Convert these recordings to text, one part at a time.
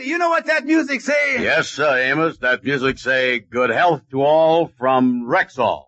you know what that music say? Yes, sir, Amos. That music say, good health to all from Rexall.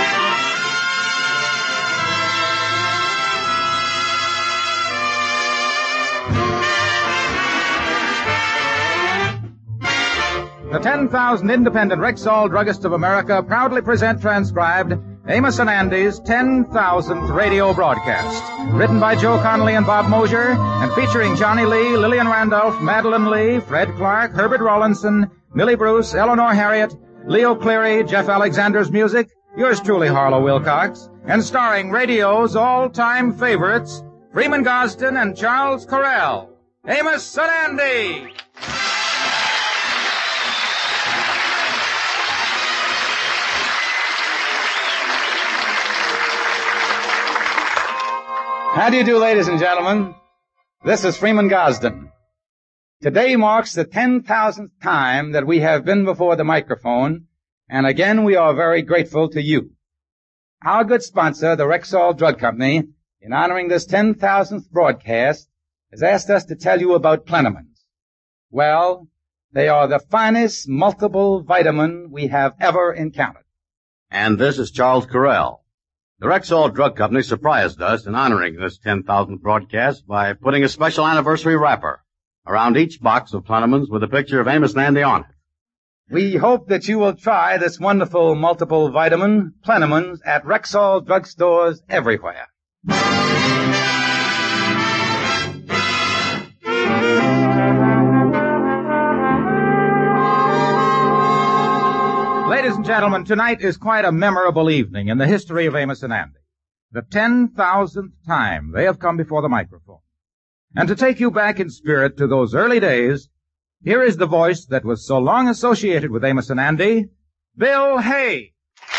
The 10,000 independent Rexall Druggists of America proudly present transcribed Amos and Andy's 10,000th radio broadcast. Written by Joe Connolly and Bob Mosier, and featuring Johnny Lee, Lillian Randolph, Madeline Lee, Fred Clark, Herbert Rawlinson, Millie Bruce, Eleanor Harriet, Leo Cleary, Jeff Alexander's music, yours truly, Harlow Wilcox, and starring radio's all-time favorites, Freeman Gosden and Charles Correll. Amos and Andy! How do you do, ladies and gentlemen? This is Freeman Gosden. Today marks the 10,000th time that we have been before the microphone, and again we are very grateful to you. Our good sponsor, the Rexall Drug Company, in honoring this 10,000th broadcast, has asked us to tell you about Plenamins. Well, they are the finest multiple vitamin we have ever encountered. And this is Charles Correll. The Rexall Drug Company surprised us in honoring this 10,000th broadcast by putting a special anniversary wrapper around each box of Plenamins with a picture of Amos and Andy on it. We hope that you will try this wonderful multiple vitamin, Plenamins, at Rexall drugstores everywhere. Ladies and gentlemen, tonight is quite a memorable evening in the history of Amos and Andy. The 10,000th time they have come before the microphone. And to take you back in spirit to those early days, here is the voice that was so long associated with Amos and Andy, Bill Hay.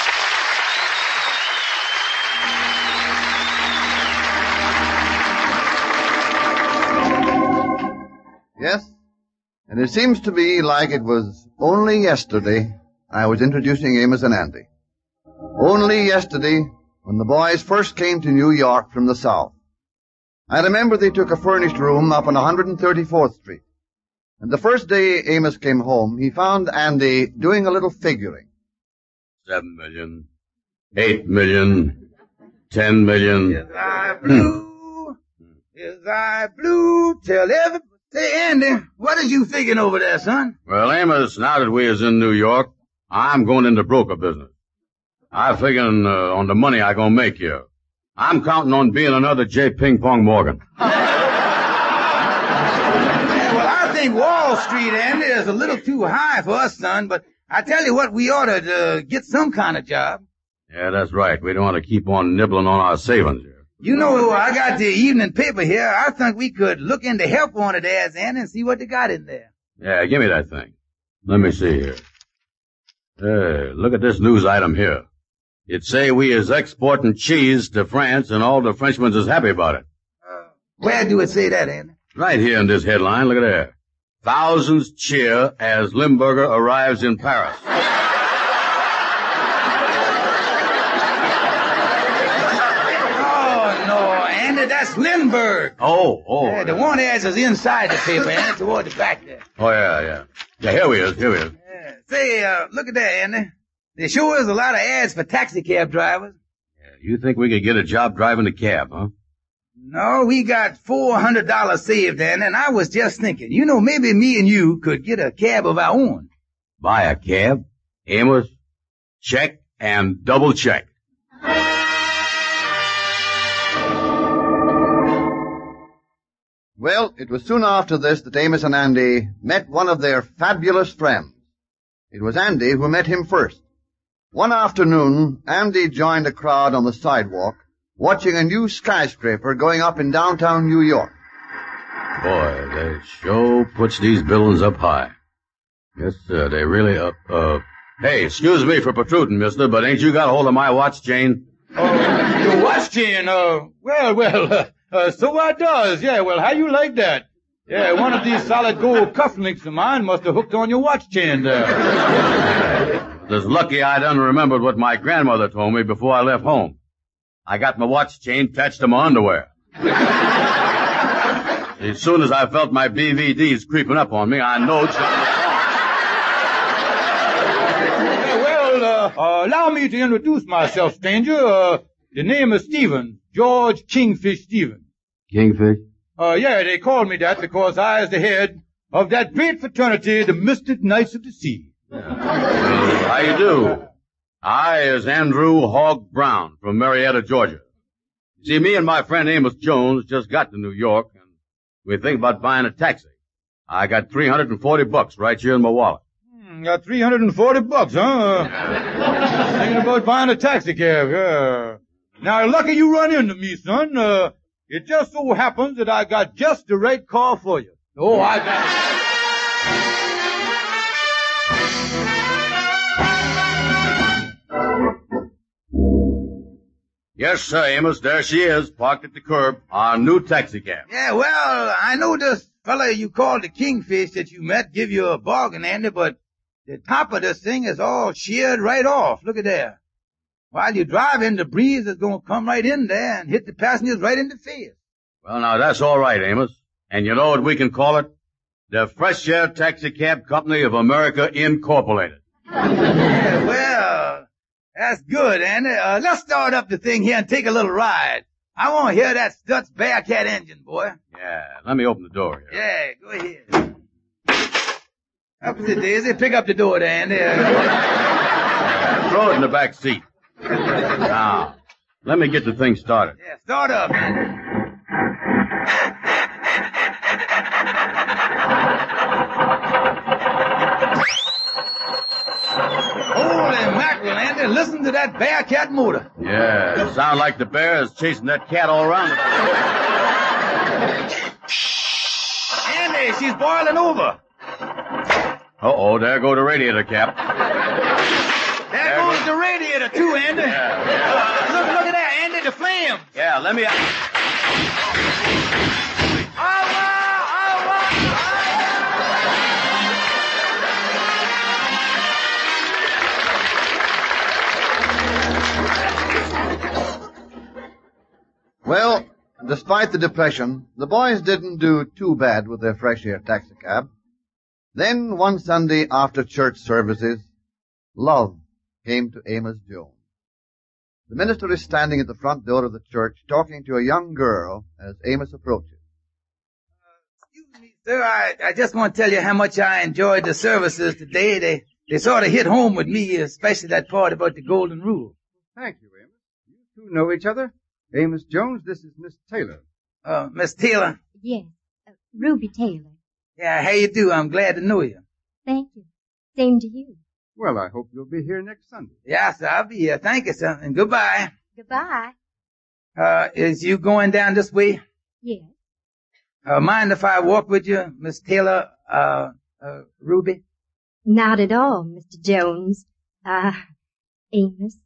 Yes, and it seems to me like it was only yesterday I was introducing Amos and Andy. Only yesterday, when the boys first came to New York from the South. I remember they took a furnished room up on 134th Street. And the first day Amos came home, he found Andy doing a little figuring. 7 million, 8 million, 10 million. Is I blue? Is I blue? Tell everybody. Say, Andy, what is you thinking over there, son? Well, Amos, now that we is in New York, I'm going into broker business. I'm figuring on the money I gonna make here. I'm counting on being another J. Ping Pong Morgan. Well, I think Wall Street, Andy, is a little too high for us, son, but I tell you what, we ought to get some kind of job. Yeah, that's right. We don't want to keep on nibbling on our savings here. You know, I got the evening paper here. I think we could look into help on it as, Andy, and see what they got in there. Yeah, give me that thing. Let me see here. Hey, look at this news item here. It say we is exporting cheese to France, and all the Frenchmen is happy about it. Where do it say that, Andy? Right here in this headline. Look at there. Thousands cheer as Limburger arrives in Paris. Oh, no, Andy, that's Lindbergh. Oh. Yeah, the one as is inside the paper, Andy, toward the back there. Oh, yeah. Yeah, here we is. Yeah. Say, look at that, Andy. There sure is a lot of ads for taxi cab drivers. Yeah, you think we could get a job driving a cab, huh? No, we got $400 saved, Andy, and I was just thinking, you know, maybe me and you could get a cab of our own. Buy a cab? Amos? Check and double check. Well, it was soon after this that Amos and Andy met one of their fabulous friends. It was Andy who met him first. One afternoon, Andy joined a crowd on the sidewalk, watching a new skyscraper going up in downtown New York. Boy, they sure puts these buildings up high. Yes, sir, they really up. Hey, excuse me for protruding, mister, but ain't you got a hold of my watch chain? Your watch chain, so I does. Yeah, well, how you like that? Yeah, one of these solid gold cufflinks of mine must have hooked on your watch chain there. It's lucky I done remembered what my grandmother told me before I left home. I got my watch chain attached to my underwear. As soon as I felt my BVDs creeping up on me, I knowed something was wrong. Allow me to introduce myself, stranger. The name is Stevens, George Kingfish Stevens. Kingfish? Yeah, they called me that because I is the head of that great fraternity, the Mystic Knights of the Sea. How you do? I is Andrew Hogg Brown from Marietta, Georgia. See, me and my friend Amos Jones just got to New York, and we think about buying a taxi. I got $340 right here in my wallet. Got $340, huh? Thinking about buying a taxi cab, yeah. Now, lucky you run into me, son. It just so happens that I got just the right car for you. Oh, I got it. Yes, sir, Amos. There she is, parked at the curb, our new taxi cab. Yeah, well, I know this fella you called the Kingfish that you met give you a bargain, Andy, but the top of this thing is all sheared right off. Look at there. While you're driving, the breeze is going to come right in there and hit the passengers right in the face. Well, now, that's all right, Amos. And you know what we can call it? The Fresh Air Taxi Cab Company of America, Incorporated. Yeah, well, that's good, Andy. Let's start up the thing here and take a little ride. I want to hear that Stutz Bearcat engine, boy. Yeah, let me open the door here. Yeah, go ahead. Up the Daisy. Pick up the door there, Andy. Throw it in the back seat. Now, let me get the thing started. Yeah, start up, Andy. Holy mackerel, Andy. Listen to that Bearcat motor. Yeah, it sounds like the bear is chasing that cat all around the place. Andy, she's boiling over. Uh-oh, there go the radiator cap. There goes the radiator, too, Andy. Yeah. Look at that, Andy, the flames. Yeah, let me... Well, despite the depression, the boys didn't do too bad with their fresh air taxicab. Then one Sunday after church services, love came to Amos Jones. The minister is standing at the front door of the church talking to a young girl as Amos approaches. Excuse me, sir. I just want to tell you how much I enjoyed the services today. They sort of hit home with me, especially that part about the golden rule. Thank you, Amos. You two know each other? Amos Jones, this is Miss Taylor. Miss Taylor? Yes, Ruby Taylor. Yeah, how you do? I'm glad to know you. Thank you. Same to you. Well, I hope you'll be here next Sunday. Yes, I'll be here. Thank you, sir. And goodbye. Goodbye. Is you going down this way? Yes. Mind if I walk with you, Miss Taylor, Ruby? Not at all, Mr. Jones. Amos.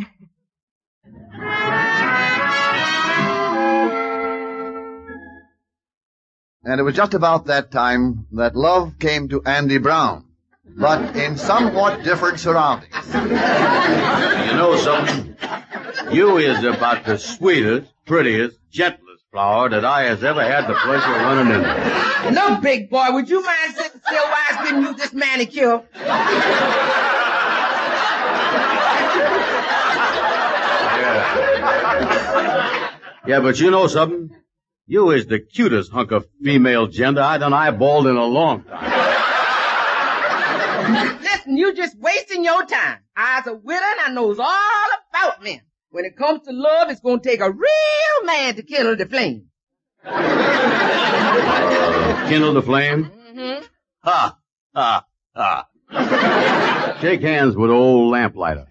And it was just about that time that love came to Andy Brown, but in somewhat different surroundings. You know something? You is about the sweetest, prettiest, gentlest flower that I has ever had the pleasure of running into. Look, big boy, would you mind sitting still while I spin you this manicure? Yeah, but you know something? You is the cutest hunk of female gender I done eyeballed in a long time. Listen, you just wasting your time. I's a widow and I knows all about men. When it comes to love, it's gonna take a real man to kindle the flame. Kindle the flame? Mm-hmm. Ha! Ha! Ha! Shake hands with old lamplighter.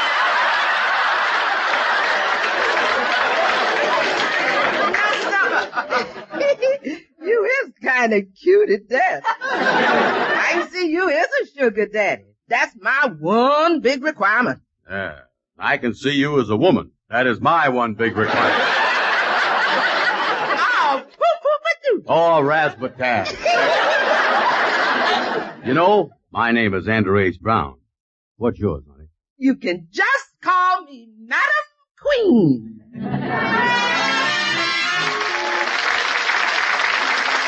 You is kind of cute at that. I can see you is a sugar daddy. That's my one big requirement. Yeah. I can see you as a woman. That is my one big requirement. Oh, poo-poo-ba-doo. Oh, rasputin. You know, my name is Andrew H. Brown. What's yours, honey? You can just call me Madam Queen.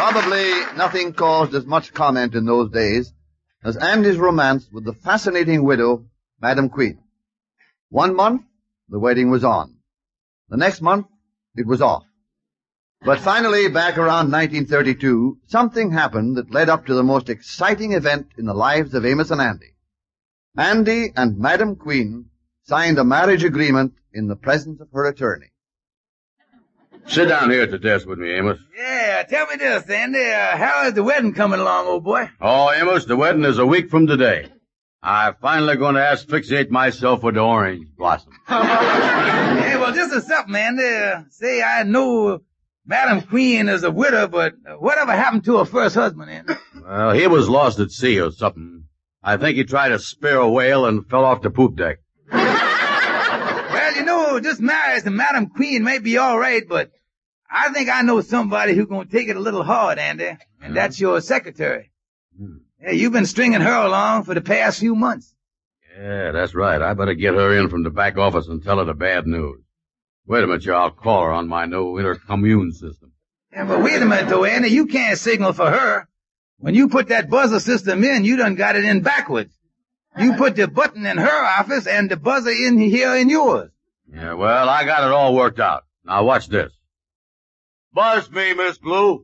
Probably nothing caused as much comment in those days as Andy's romance with the fascinating widow, Madam Queen. 1 month, the wedding was on. The next month, it was off. But finally, back around 1932, something happened that led up to the most exciting event in the lives of Amos and Andy. Andy and Madam Queen signed a marriage agreement in the presence of her attorney. Sit down here at the desk with me, Amos. Yeah, tell me this, Andy. How is the wedding coming along, old boy? Oh, Amos, the wedding is a week from today. I'm finally going to asphyxiate myself with the orange blossom. Hey, well, this is something, Andy. Say, I know Madam Queen is a widow, but whatever happened to her first husband, Andy? Well, he was lost at sea or something. I think he tried to spear a whale and fell off the poop deck. Well, you know, this marriage to Madam Queen may be all right, but I think I know somebody who's going to take it a little hard, Andy, and that's your secretary. Yeah, you've been stringing her along for the past few months. Yeah, that's right. I better get her in from the back office and tell her the bad news. Wait a minute, I'll call her on my new intercommune system. Yeah, but wait a minute, though, Andy. You can't signal for her. When you put that buzzer system in, you done got it in backwards. You put the button in her office and the buzzer in here in yours. Yeah, well, I got it all worked out. Now watch this. Buzz me, Miss Blue.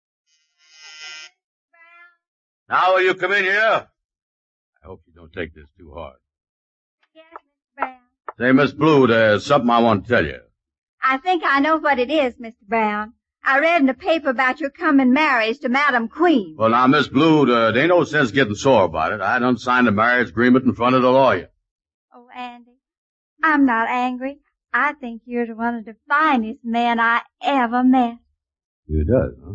Now will you come in here? I hope you don't take this too hard. Yes, Mr. Brown. Say, Miss Blue, there's something I want to tell you. I think I know what it is, Mr. Brown. I read in the paper about your coming marriage to Madam Queen. Well, now, Miss Blue, there ain't no sense getting sore about it. I done signed the marriage agreement in front of the lawyer. Oh, Andy, I'm not angry. I think you're one of the finest men I ever met. You does, huh?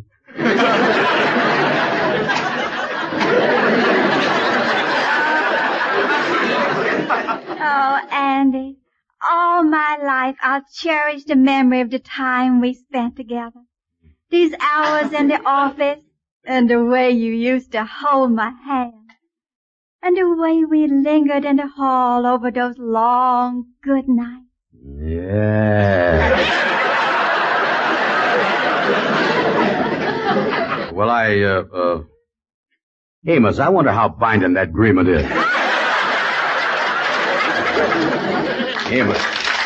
Oh, Andy, all my life I'll cherish the memory of the time we spent together. These hours in the office, and the way you used to hold my hand, and the way we lingered in the hall over those long good nights. Yeah. Well, Amos, I wonder how binding that agreement is. Amos.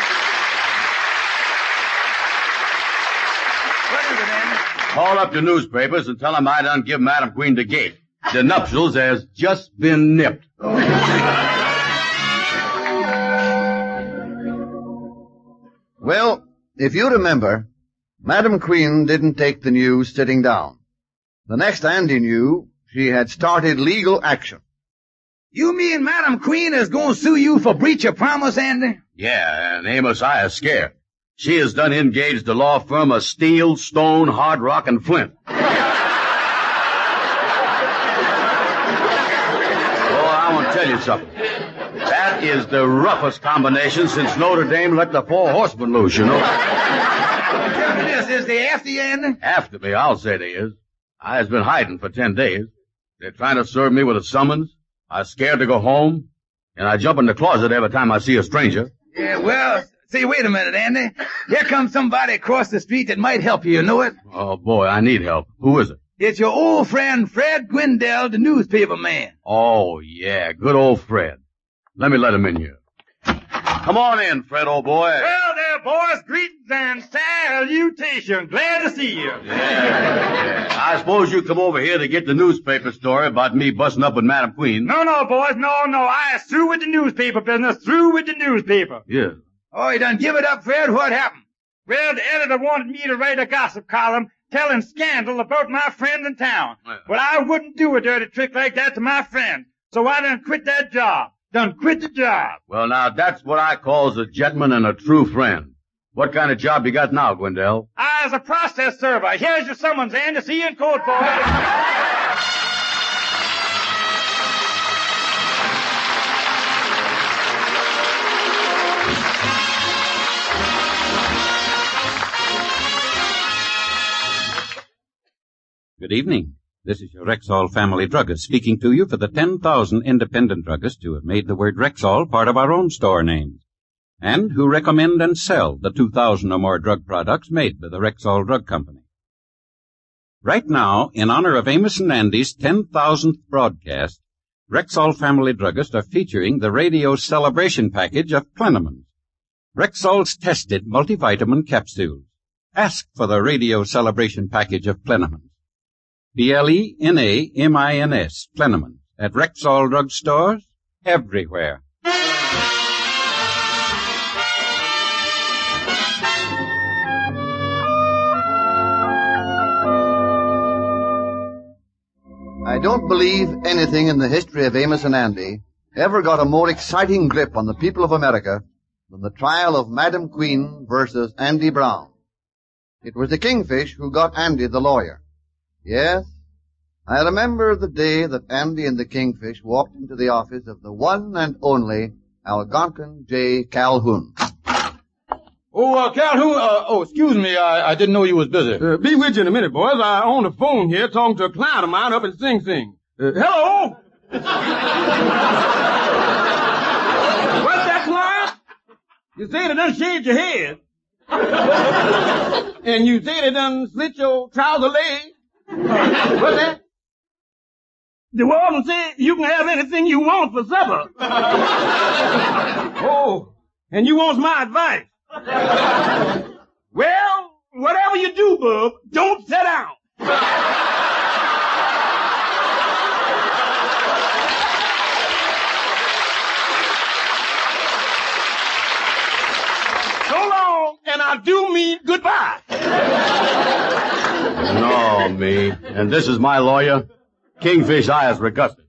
What is it, Andy? Call up the newspapers and tell them I done give Madam Queen the gate. The nuptials has just been nipped. Well, if you remember, Madam Queen didn't take the news sitting down. The next Andy knew, she had started legal action. You mean Madam Queen is going to sue you for breach of promise, Andy? Yeah, and Amos, I is scared. She has done engaged the law firm of Steel, Stone, Hard Rock, and Flint. Oh, I want to tell you something. That is the roughest combination since Notre Dame let the four horsemen loose, you know. Tell me this, is they after you, Andy? After me, I'll say they is. I has been hiding for 10 days. They're trying to serve me with a summons. I'm scared to go home, and I jump in the closet every time I see a stranger. Yeah, well, see, wait a minute, Andy. Here comes somebody across the street that might help you, you know it? Oh, boy, I need help. Who is it? It's your old friend Fred Gwendell, the newspaper man. Oh, yeah, good old Fred. Let me let him in here. Come on in, Fred, old boy. Well there, boys, greetings and salutations. Glad to see you. Yeah. I suppose you come over here to get the newspaper story about me busting up with Madam Queen. No, boys, no. I is through with the newspaper business, through with the newspaper. Yeah. Oh, you done give it up, Fred? What happened? Well, the editor wanted me to write a gossip column telling scandal about my friends in town. Well, I wouldn't do a dirty trick like that to my friends, so I done quit that job. Done quit the job. Well, now, that's what I calls a gentleman and a true friend. What kind of job you got now, Gwendell? I is a process server. Here's your summons, Andy. See you in court, boys. Good evening. This is your Rexall family druggist speaking to you for the 10,000 independent druggists who have made the word Rexall part of our own store names, and who recommend and sell the 2,000 or more drug products made by the Rexall Drug Company. Right now, in honor of Amos and Andy's 10,000th broadcast, Rexall Family Druggists are featuring the radio celebration package of Plenamins, Rexall's tested multivitamin capsules. Ask for the radio celebration package of Plenamins. Plenamins, Plenamins, at Rexall drugstores everywhere. I don't believe anything in the history of Amos and Andy ever got a more exciting grip on the people of America than the trial of Madam Queen versus Andy Brown. It was the Kingfish who got Andy the lawyer. Yes, I remember the day that Andy and the Kingfish walked into the office of the one and only Algonquin J. Calhoun. Calhoun, excuse me, I didn't know you was busy. Be with you in a minute, boys. I'm on the phone here talking to a client of mine up in Sing Sing. Hello? What's that, client? You say they done shaved your head. And you say they done slit your trouser leg. What's that? The warden said you can have anything you want for supper. Oh, and you want my advice? Well, whatever you do, bub, don't sit down. So long, and I do mean goodbye. No, me. And this is my lawyer, Kingfish Eyes Regustus.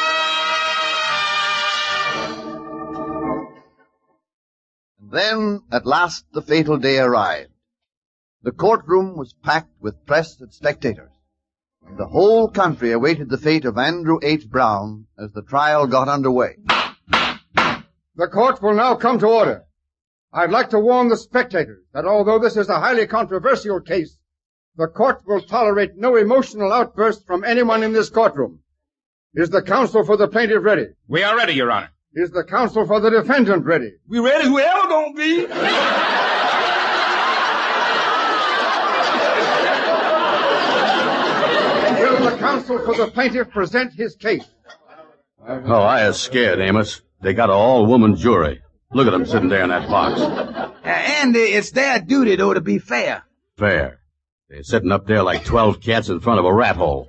Then, at last, the fatal day arrived. The courtroom was packed with press and spectators, and the whole country awaited the fate of Andrew H. Brown as the trial got underway. The court will now come to order. I'd like to warn the spectators that although this is a highly controversial case, the court will tolerate no emotional outbursts from anyone in this courtroom. Is the counsel for the plaintiff ready? We are ready, Your Honor. Is the counsel for the defendant ready? We ready as we ever gonna be. Will the counsel for the plaintiff present his case? Oh, I is scared, Amos. They got an all-woman jury. Look at them sitting there in that box. Andy, it's their duty, though, to be fair. Fair. They're sitting up there like 12 cats in front of a rat hole.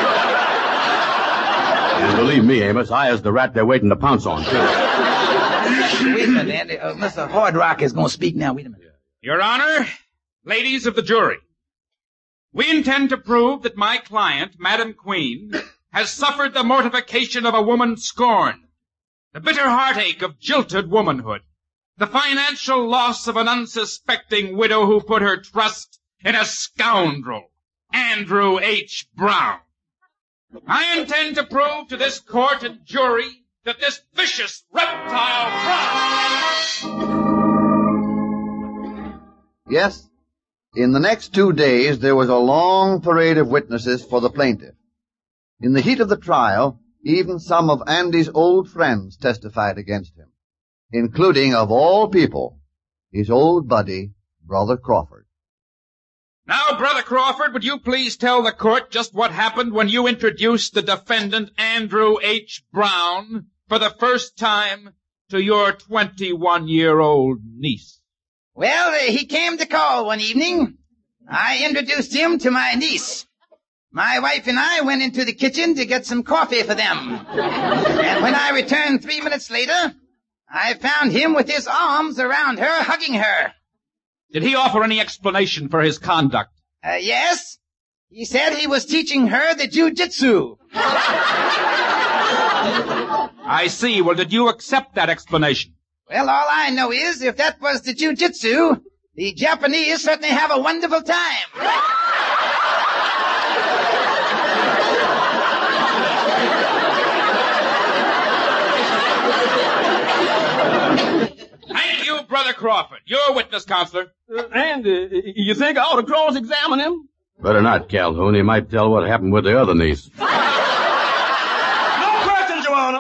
And believe me, Amos, I is the rat they're waiting to pounce on, too. Wait a minute, Andy. Mr. Hard Rock is going to speak now. Wait a minute. Your Honor, ladies of the jury, we intend to prove that my client, Madam Queen, has suffered the mortification of a woman scorned, the bitter heartache of jilted womanhood, the financial loss of an unsuspecting widow who put her trust in a scoundrel, Andrew H. Brown. I intend to prove to this court and jury that this vicious reptile Brown... Yes, in the next 2 days there was a long parade of witnesses for the plaintiff. In the heat of the trial, even some of Andy's old friends testified against him, including, of all people, his old buddy, Brother Crawford. Now, Brother Crawford, would you please tell the court just what happened when you introduced the defendant, Andrew H. Brown, for the first time to your 21-year-old niece? Well, he came to call one evening. I introduced him to my niece. My wife and I went into the kitchen to get some coffee for them. And when I returned 3 minutes later, I found him with his arms around her, hugging her. Did he offer any explanation for his conduct? Yes. He said he was teaching her the jujitsu. I see. Well, did you accept that explanation? Well, all I know is if that was the jujitsu, the Japanese certainly have a wonderful time. Thank you, Brother Crawford. Your witness, counselor. And you think I ought to cross-examine him? Better not, Calhoun. He might tell what happened with the other niece. No questions, Your Honor.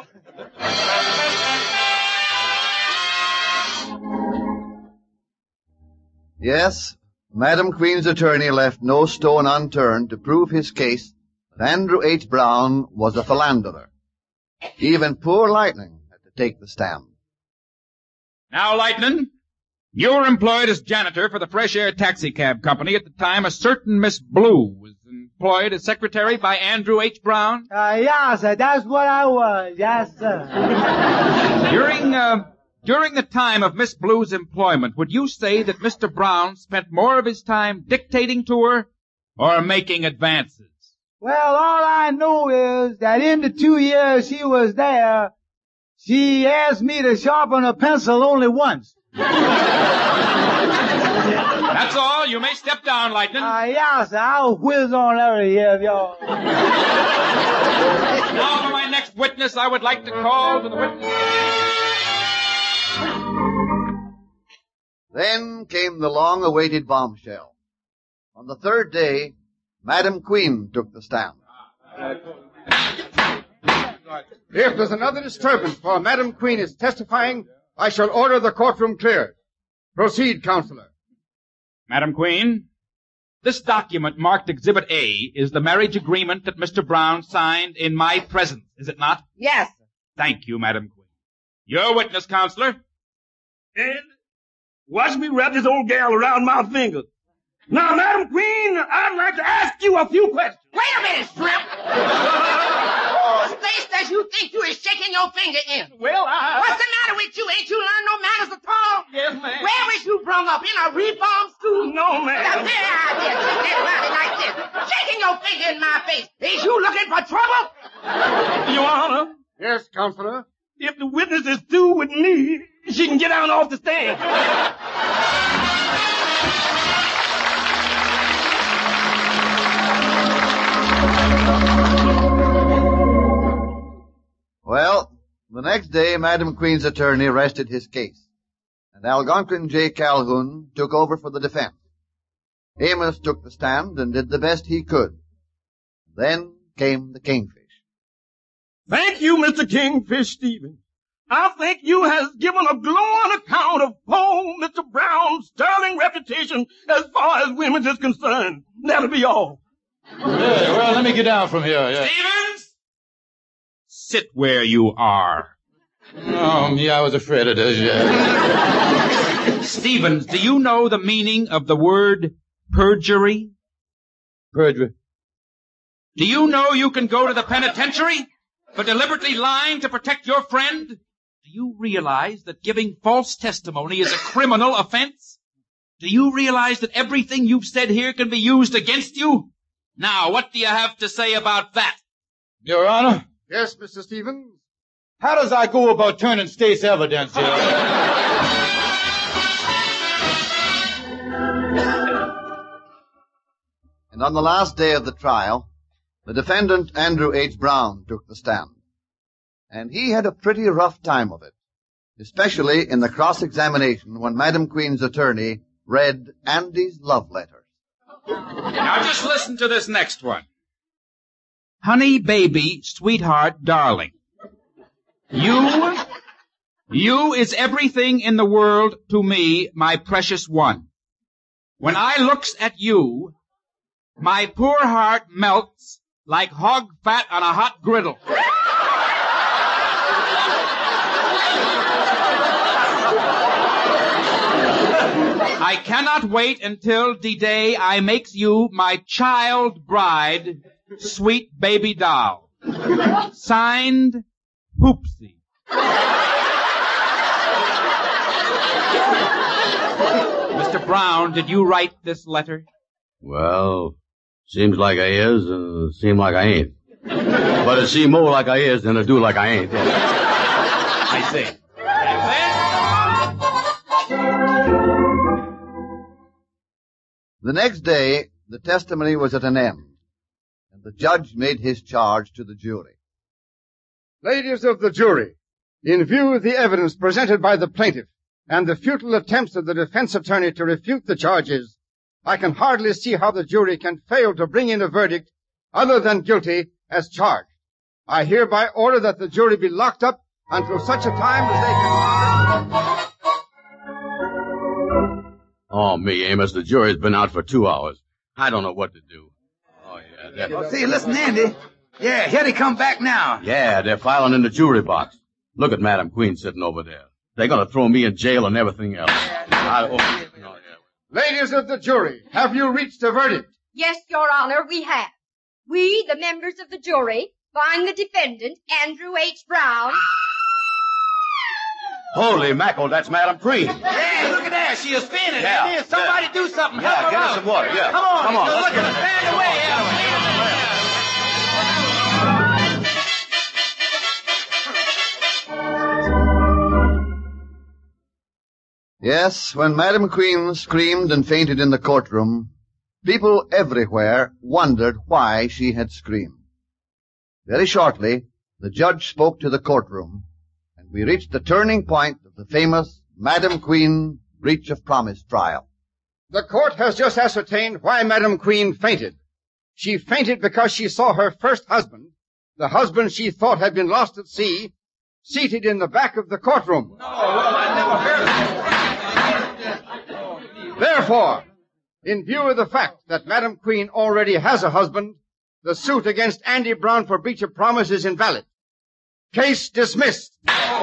Yes, Madam Queen's attorney left no stone unturned to prove his case that Andrew H. Brown was a philanderer. Even poor Lightning had to take the stand. Now, Lightning, you were employed as janitor for the Fresh Air Taxi Cab Company at the time a certain Miss Blue was employed as secretary by Andrew H. Brown? Yes, sir. That's what I was. Yes, sir. During the time of Miss Blue's employment, would you say that Mr. Brown spent more of his time dictating to her or making advances? Well, all I know is that in the 2 years she was there, she asked me to sharpen a pencil only once. That's all. You may step down, Lightning. Yes, sir. I'll whiz on out of here, y'all. Now for my next witness, I would like to call to the witness. Then came the long-awaited bombshell. On the third day, Madam Queen took the stand. If there's another disturbance while Madam Queen is testifying, I shall order the courtroom cleared. Proceed, Counselor. Madam Queen, this document marked Exhibit A is the marriage agreement that Mr. Brown signed in my presence, is it not? Yes, sir. Thank you, Madam Queen. Your witness, Counselor. And watch me wrap this old gal around my finger. Now, Madam Queen, I'd like to ask you a few questions. Wait a minute, Shrimp. Whose face does you think you is shaking your finger in? Well, What's the matter with you? Ain't you learned no manners at all? Yes, ma'am. Where was you brung up? In a reform school? No, ma'am. Now, there I did. Sit around like this. Shaking your finger in my face. Is you looking for trouble? Your Honor. Yes, Counselor. If the witness is through with me, she can get down off the stand. Well, the next day, Madam Queen's attorney rested his case, and Algonquin J. Calhoun took over for the defense. Amos took the stand and did the best he could. Then came the Kingfish. Thank you, Mr. Kingfish Stevens. I think you has given a glowing account of poor Mr. Brown's sterling reputation as far as women is concerned. That'll be all. Yeah, well, let me get down from here. Yeah. Stevens! Sit where you are. Oh, yeah, I was afraid of this, yeah. Stevens, do you know the meaning of the word perjury? Perjury. Do you know you can go to the penitentiary for deliberately lying to protect your friend? Do you realize that giving false testimony is a criminal offense? Do you realize that everything you've said here can be used against you? Now, what do you have to say about that? Your Honor? Yes, Mr. Stevens? How does I go about turning state's evidence here? And on the last day of the trial, the defendant, Andrew H. Brown, took the stand. And he had a pretty rough time of it, especially in the cross-examination when Madam Queen's attorney read Andy's love letters. Now just listen to this next one. Honey, baby, sweetheart, darling. You is everything in the world to me, my precious one. When I looks at you, my poor heart melts like hog fat on a hot griddle. I cannot wait until the day I makes you my child bride, sweet baby doll. Signed, Poopsie. Mr. Brown, did you write this letter? Well, seems like I is, and seem like I ain't. But it seem more like I is than it do like I ain't. I see. The next day, the testimony was at an end, and the judge made his charge to the jury. Ladies of the jury, in view of the evidence presented by the plaintiff and the futile attempts of the defense attorney to refute the charges, I can hardly see how the jury can fail to bring in a verdict other than guilty as charged. I hereby order that the jury be locked up until such a time as they can... Oh, me, Amos, the jury's been out for 2 hours. I don't know what to do. Oh, yeah. Oh, see, listen, Andy. Yeah, here they come back now. Yeah, they're filing in the jury box. Look at Madam Queen sitting over there. They're gonna throw me in jail and everything else. Ladies of the jury, have you reached a verdict? Yes, Your Honor, we have. We, the members of the jury, find the defendant, Andrew H. Brown. Holy mackerel, that's Madam Queen. Yeah, look at that. She is spinning. Yeah, Somebody do something. Yeah, Help her get her out. some water. Yeah. Come on. Look at her. Stand away. Yes, when Madam Queen screamed and fainted in the courtroom, people everywhere wondered why she had screamed. Very shortly, the judge spoke to the courtroom, and we reached the turning point of the famous Madam Queen breach of promise trial. The court has just ascertained why Madam Queen fainted. She fainted because she saw her first husband, the husband she thought had been lost at sea, seated in the back of the courtroom. Therefore, in view of the fact that Madam Queen already has a husband, the suit against Andy Brown for breach of promise is invalid. Case dismissed.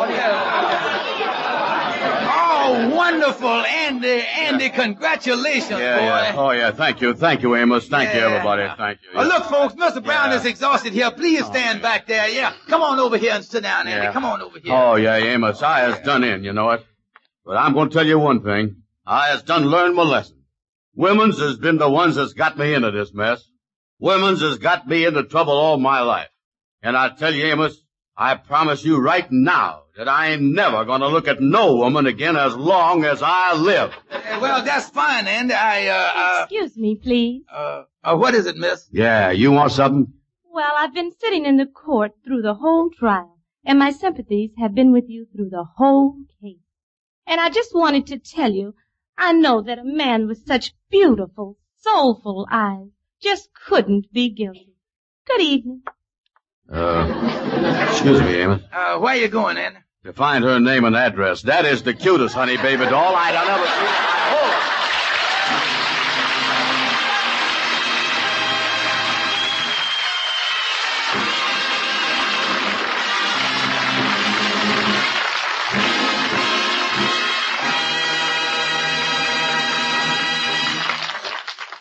Oh, wonderful, Andy, congratulations, boy. Yeah. Oh, yeah, thank you, Amos. Thank you, everybody. Thank you. Yeah. Look, folks, Mr. Brown is exhausted here. Please stand back there. Yeah, come on over here and sit down, Andy. Yeah. Come on over here. Oh, yeah, Amos, I has done in, you know it. But I'm going to tell you one thing. I has done learned my lesson. Women's has been the ones that's got me into this mess. Women's has got me into trouble all my life. And I tell you, Amos, I promise you right now that I ain't never gonna look at no woman again as long as I live. Well, that's fine, Andy. Excuse me, please. What is it, miss? Yeah, you want something? Well, I've been sitting in the court through the whole trial, and my sympathies have been with you through the whole case. And I just wanted to tell you, I know that a man with such beautiful, soulful eyes just couldn't be guilty. Good evening. Excuse me, Amos. Where you going, Andy? To find her name and address. That is the cutest honey baby doll I'd ever seen in my whole